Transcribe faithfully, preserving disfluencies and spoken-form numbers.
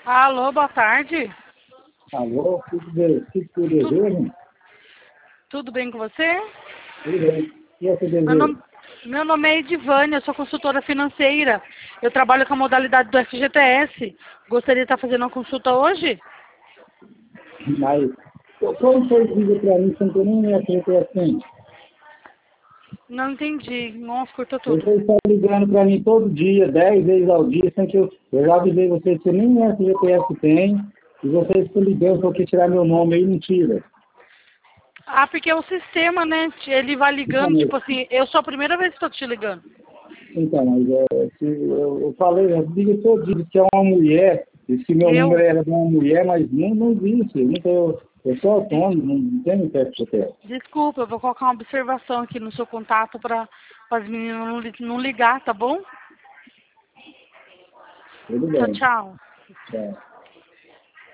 Alô, boa tarde. Alô, tudo bem? O que tu deseja? Tudo bem com você? Tudo bem. O que você Meu deseja? nome, meu nome é Edivânia, eu sou consultora financeira. Eu trabalho com a modalidade do F G T S. Gostaria de estar fazendo uma consulta hoje? Mas, como você diz pra mim, você não tem nem F G T S tem? Não entendi. Nossa, cortou tudo. Você está ligando pra mim todo dia, dez vezes ao dia, sem que eu, eu já avisei você que você nem F G T S tem, e você está ligando porque tirar meu nome aí, não tira. Ah, porque é o sistema, né? Ele vai Então, ligando, mas, tipo assim, eu sou a primeira vez que estou te ligando. então, mas é, se, eu, eu falei, eu digo todo dia que é uma mulher, disse que meu Eu, número era de uma mulher, mas não, não existe, eu, não tenho, eu sou autônomo, não tenho F G T S. desculpa, eu vou colocar uma observação aqui no seu contato para as meninas não, li- não ligar, tá bom? Tudo Tchau, bem. tchau. Tchau.